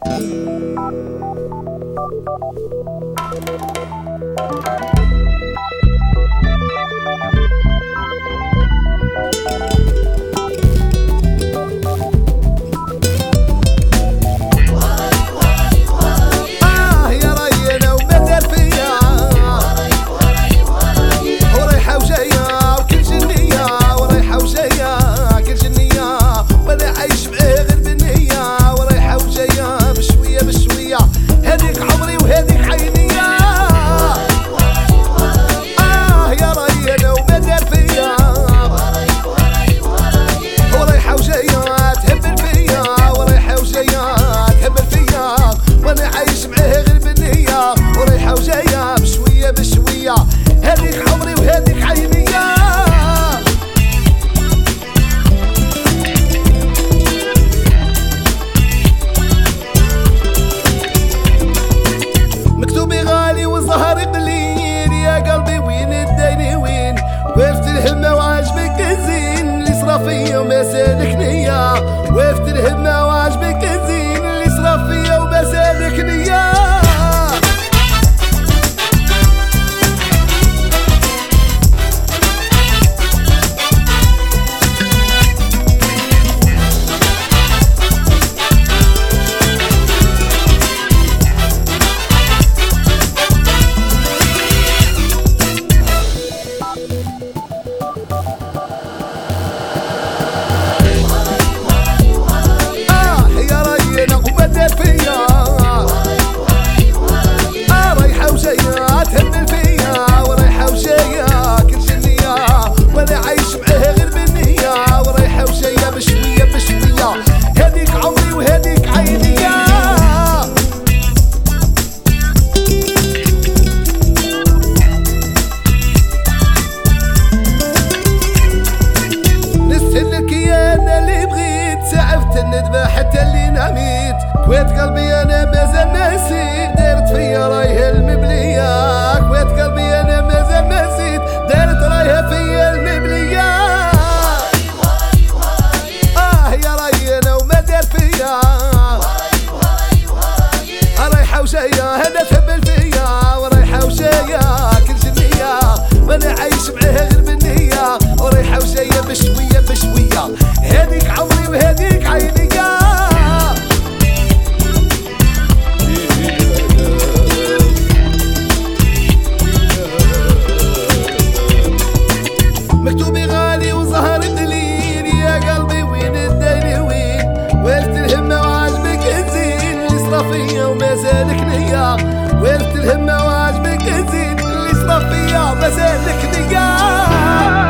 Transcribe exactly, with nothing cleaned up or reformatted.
هذيك عمري وهذيك عيني. مكتوبي غالي والزهر قليل، يا قلبي وين الدين وين؟ وقفت الهمة وعجبك الزين اللي صرا فيا وما سالك نية. وقفت الهمة وعجبك الزين اللي صرا فيا وما سالك نية. الندبة حتى اللي ناميت، كويت قلبي انا مازال نسيت، دارت فيا رايها المبلية. كويت قلبي انا مازال نسيت، دارت رايها فيا المبلية. اه يا راي انا وما دار فيا، رايحة وجاية انا تهبل فيا، ورايحة وجاية كل جنية، وانا عايش معاها غير بالنية، ورايحة وجاية بشوية بشوية. هذيك عمري وهذيك عيني. مكتوبي غالي وزهر قليل، يا قلبي وين الدين وين؟ وقفت الهمة وعجبك الزين اللي صرا فيا وما زالك نية. وقفت الهمة وعجبك الزين اللي صرا فيا وما زالك نية.